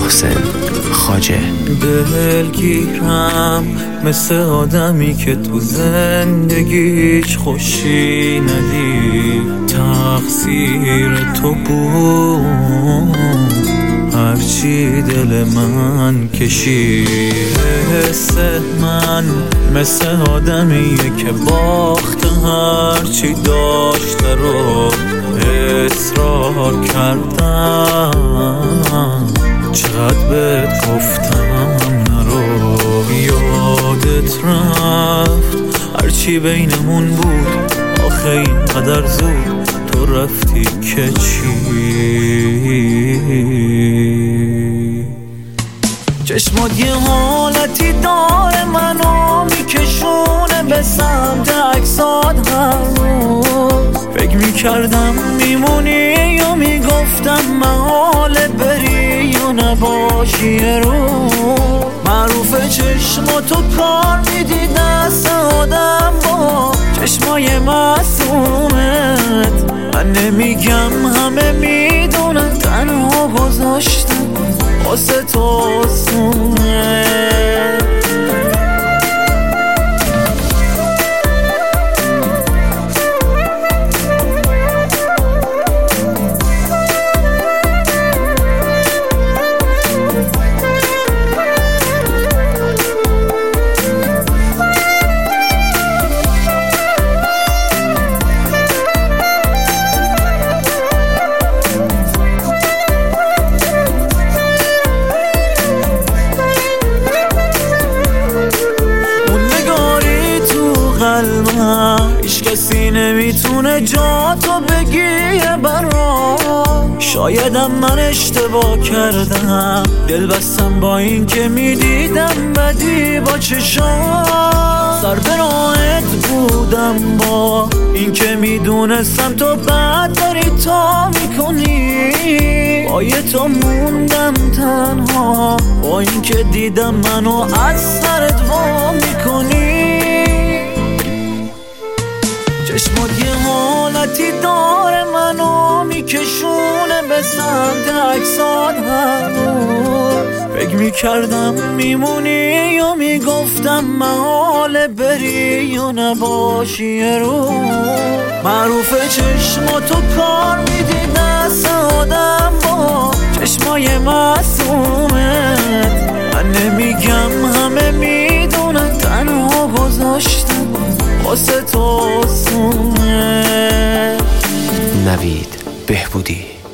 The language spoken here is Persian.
محسن خواجه. دلگیرم مثل آدمی که تو زندگیش خوشی ندید، تقصیر تو بود هرچی دل من کشید. حس من مثل آدمیه که باخت هرچی داشته رو اصرار کردم، چقدر بهت گفتم نرو. یادت رفت هرچی بینمون بود، آخه اینقدر زود تو رفتی که چی؟ چشمات یه حالتی داره منو میکشونه به سمت عکسات هر روز. فکر میکردم میمونی یا میگفتم محاله بری یا نباشی یه روز. معروفه چشماتو کار میدی دست آدم با چشمای معصومت. من نمیگم همه میدونن، تنها گذاشتم واسه تو آسونه. هیچ کسی نمیتونه جا تو بگیره برام. شایدم من اشتباه کردم، دل بستم با این که میدیدم بدی با چشام. سر به راهت بودم با این که میدونستم تو بد داری تا میکنی. با یه تو موندم تنها، با این که دیدم منو از سرت وا میکنی. چشمات یه حالتی داره منو میکشونه به سمت عکسات هر روز. فکر میکردم میمونی یا میگفتم محاله بری یا نباشی یه روز. معروفه چشماتو کار میدی دست آدم با چشمای معصومت. من نمیگم همه میدونن، تنها گذاشتم واسه تو آسونه. نوید بهبودی.